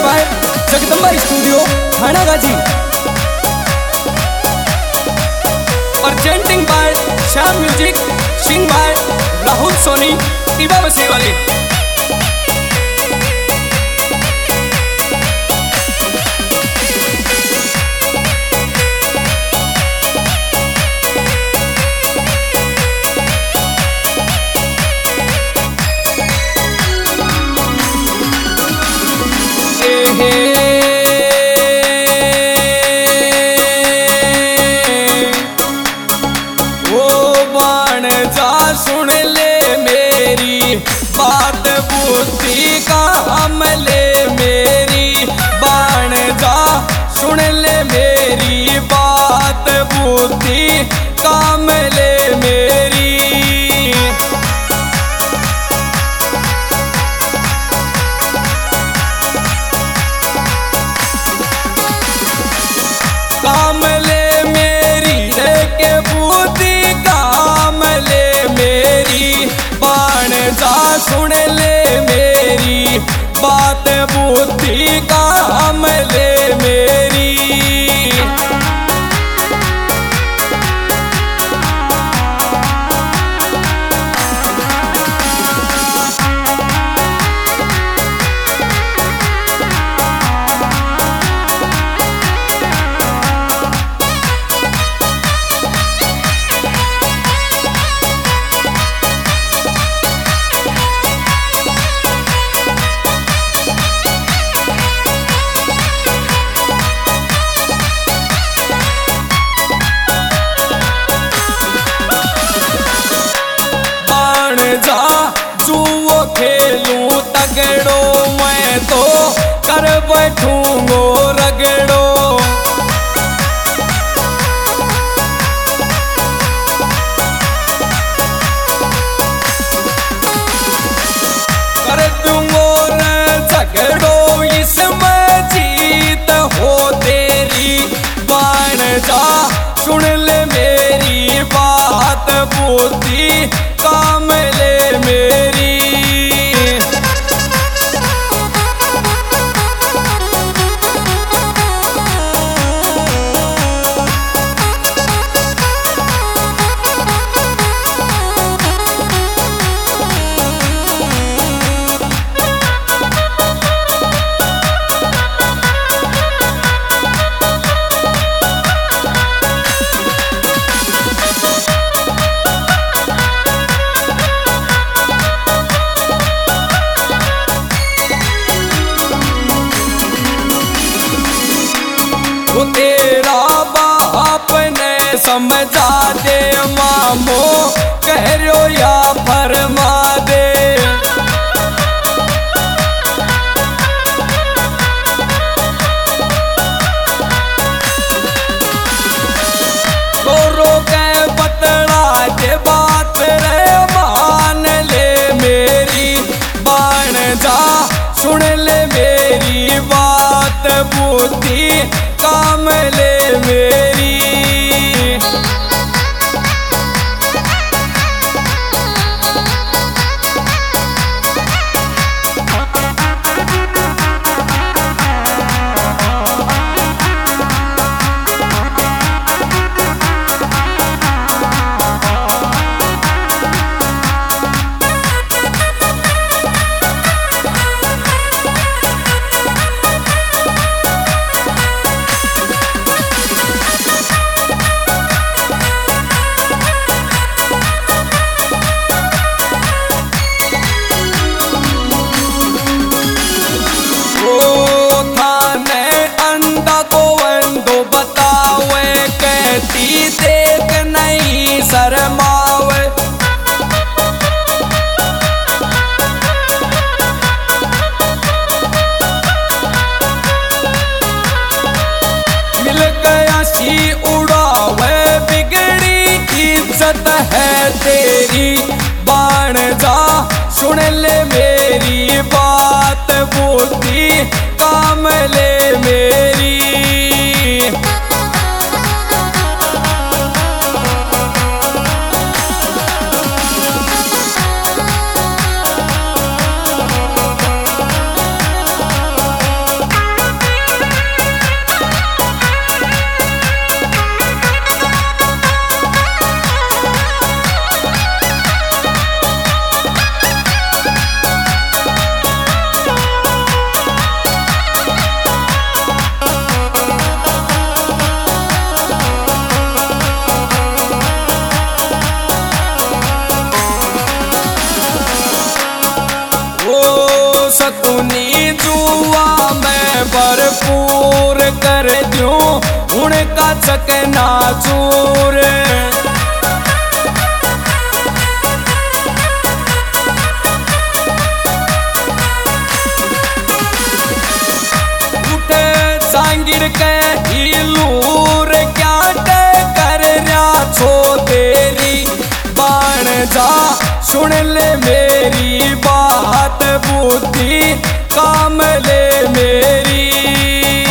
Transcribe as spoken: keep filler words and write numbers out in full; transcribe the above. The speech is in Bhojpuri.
By Jagdamba studio Thana Ghazi. Arranging by Shyam music, sing by Rahul Soni, टीबा बसे वाले। सुन ले मेरी बात बुद्धि काम ले मेरी बाण जा सुन ले मेरी बात बुद्धि काम ले मेरी। काम ले मेरी रे के बुद्धि काम ले मेरी बाण जा सुन ले मेरी बात बुद्धि काम ले मेरी। जा जुओ खेलूं तगड़ो मैं तो कर बैठूंगो रगड़ो। कर दूंगो न झगड़ो इसमें जीत हो तेरी बाण जा सुन ले मेरी बात बुद्धि काम ले मेरी। तेरा बाप ने समझा दे मामो कह रो या फरमा दे। रो के बतला दे बात रे मान ले मेरी बाण जा सुन ले मेरी बात बुद्धि काम ले मेरी। बतावे कहती देख नहीं शर्मावे। मिल गया सी उड़ावे बिगड़ी इज्जत है तेरी बाण जा सुन ले मेरी बात बुद्धि काम ले मेरी। का चकना चूर। उठे जांगीर के हिलूर क्या टे कर रहा छो तेरी बाण जा सुन ले मेरी बात बुद्धि काम